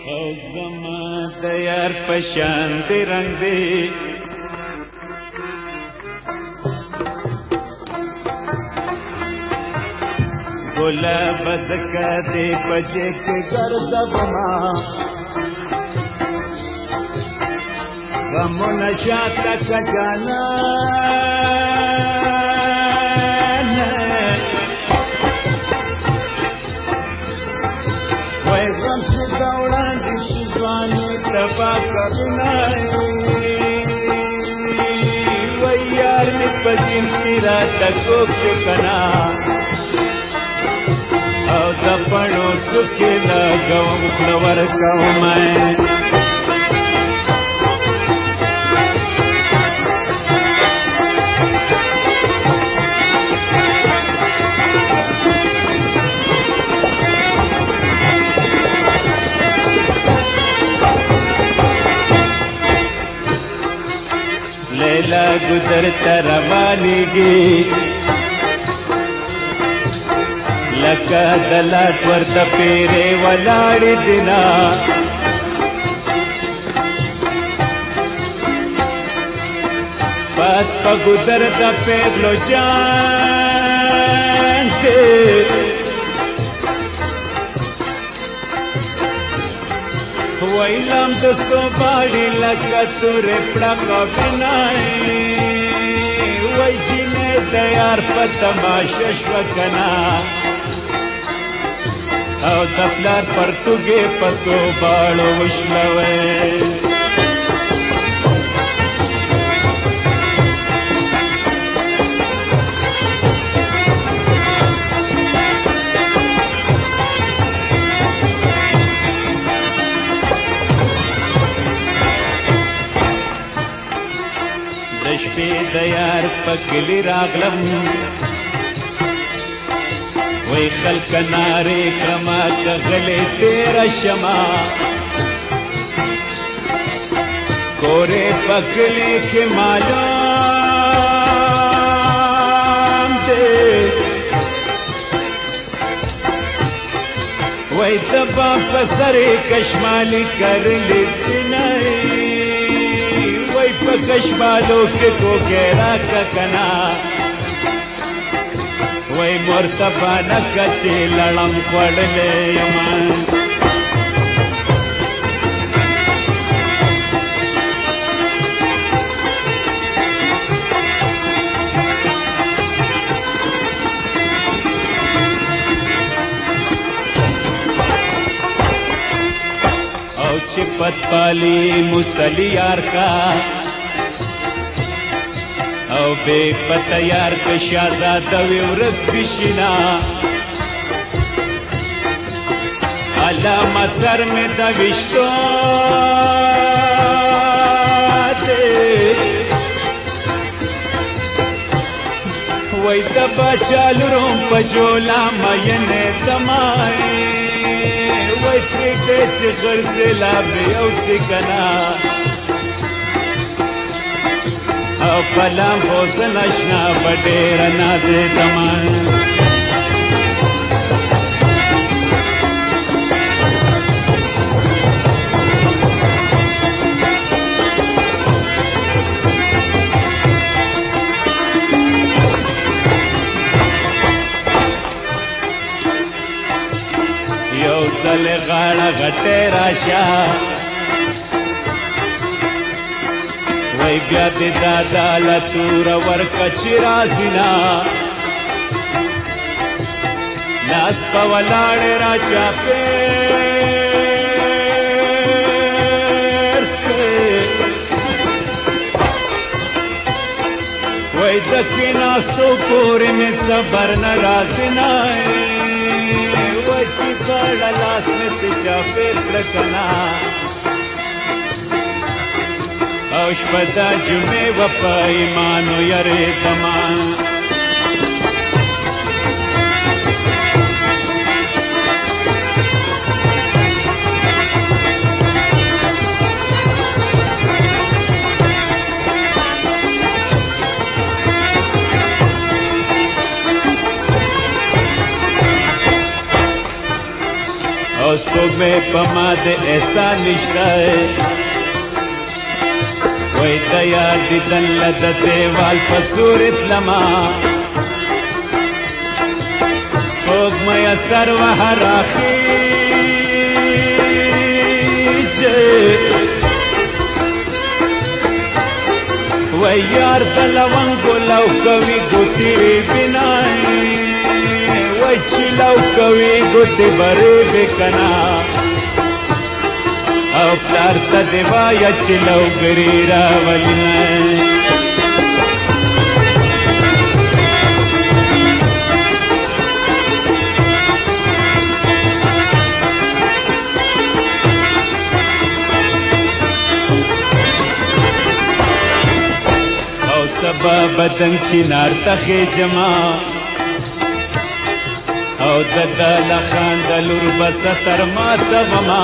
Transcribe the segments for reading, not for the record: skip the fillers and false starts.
او زما د یار په شان دی رنگ دی ګلاب زکه دی په جیب کې ګرځوما غمونه شاته که جانانه وای غم چې د وړاندې شي ځواني تبا کوینه وای یار مې په دین کې راته کوږ شو کنه او د پړو سکې لګوم خوله ورکوم لیلا گزر تروانیږي لکه د لاټ ورته پیرې ولاړې دینا بس په ګذر د پیغلو جان کې ویلم د سوباړي لکه تورې پړکه بنای وای جینې د یار په تماشه شوه کنه او د پلار پرتوګې په سوباړو وشلوئ د شپې د یار په کلي راغلم وی خلق نارې کړمه که غلې تېره شمه کورې په کلي کې معلوم دی وی د با په سرې کشمالي کرلې دینی وی په کشمالو کې ټوکې راکړه کنه وای مرتبانه کچې لړم خوړلې یمه او چې پتپالي مسلي یار کا او بے پتہ یار که شازاده وی ورځ بشینا علامه سر مې د ویشتو دی وای د باچا لورم په جولا مینې دمای وای پرېږدې چې غرزلابې اوسې کنه او پلام بوز نشنا بډېر نازېدمه یو ځل غاړه غټې راشه وای بیا دې دادا له توره ورکه چې راځي نه لاس په ولاړې را چاپېر وای د کېناستو پورې مې صبر نه راځي نه وای چې بړه لاس مې پې چاپېر کړه کنه او شپه دا جمعې وه په ایمانو یارېدمه او سپوږمۍ په ما د احسان نشته وای د یار دیدن له د دیوال په سورې تلمه سپوږمۍ سر وهه راخیږي وای یار د لونګو لو کوي ګوتې بنایي وای چې لو کوي ګوتې برېږي که نه او پلار ته دې وایه چې لوګري راولي نه سبا بدن چنار تخی جما او ددا لخان دلور بستر ما تغما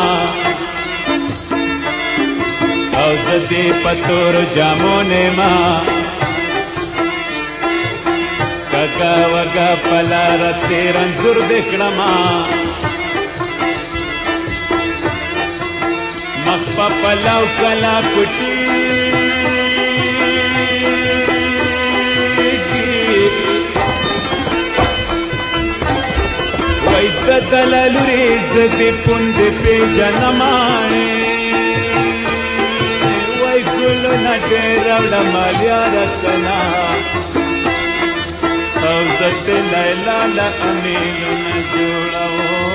او زدی پتور جامون ما ککا وگا پلا رتی رنزور دکڑما مخپا پلاو کلا پٹی دلالوري زدي پوند پیجنمانه وای ګلونه ډېر وړمالیا رسنا او زت لیلا لا امینونه جوړو